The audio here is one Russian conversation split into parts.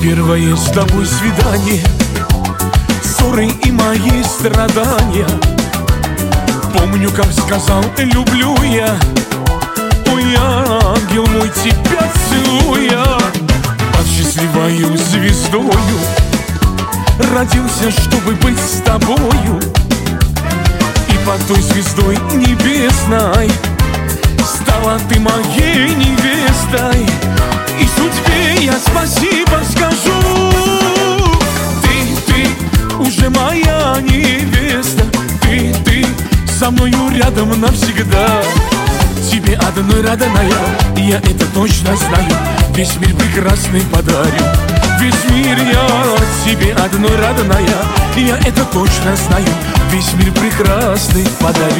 Первое с тобой свидание, ссоры и мои страдания. Помню, как сказал люблю я, ой, ангел мой, тебя целуя. Под счастливою звездою родился, чтобы быть с тобою. И под той звездой небесной стала ты моей невестой. И судьбе я спасибо скажу. Ты уже моя невеста. Ты со мною рядом навсегда. Тебе одной родная, я это точно знаю. Весь мир прекрасный подарю. Весь мир я тебе одной родная, я это точно знаю. Весь мир прекрасный подарю.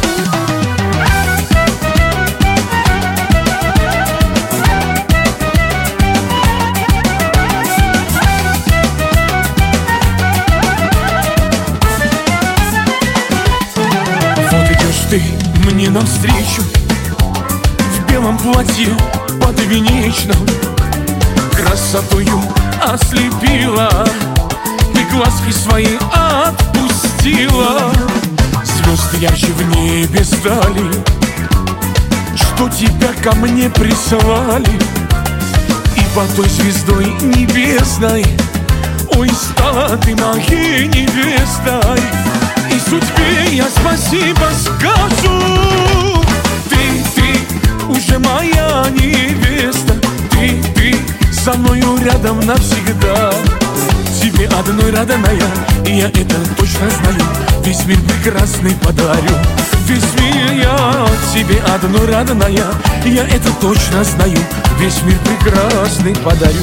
Ты мне навстречу в белом платье подвенечном, красотою ослепила, ты глазки свои отпустила. Звезды ярче в небе стали, что тебя ко мне прислали. И под той звездой небесной, ой, стала ты моей невестой. И судьбе я спасибо скажу. Ты уже моя невеста. Ты со мною рядом навсегда. Тебе одной родная, я это точно знаю. Весь мир прекрасный подарю. Весь мир я тебе одной родная, я это точно знаю. Весь мир прекрасный подарю.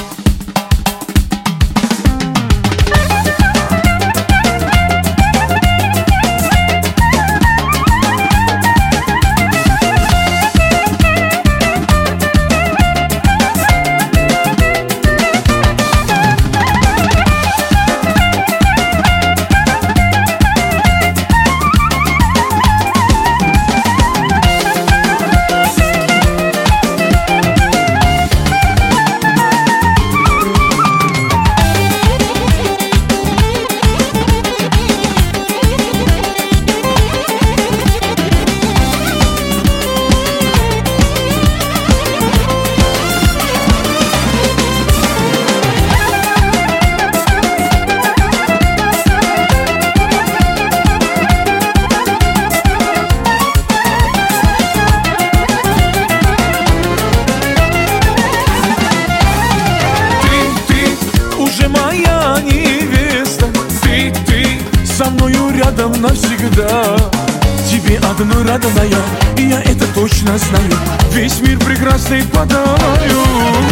Со мною рядом навсегда. Тебе одной родная, я это точно знаю. Весь мир прекрасный подарю.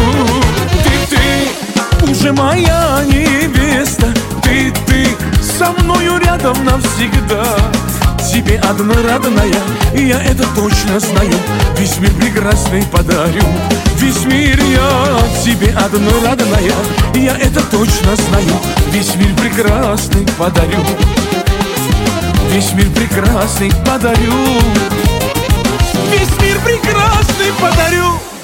Ты уже моя невеста. Ты со мною рядом навсегда. Тебе одной родная, я это точно знаю. Весь мир прекрасный подарю. Весь мир я тебе одной родная, я это точно знаю. Весь мир прекрасный подарю. Весь мир прекрасный подарю. Весь мир прекрасный подарю.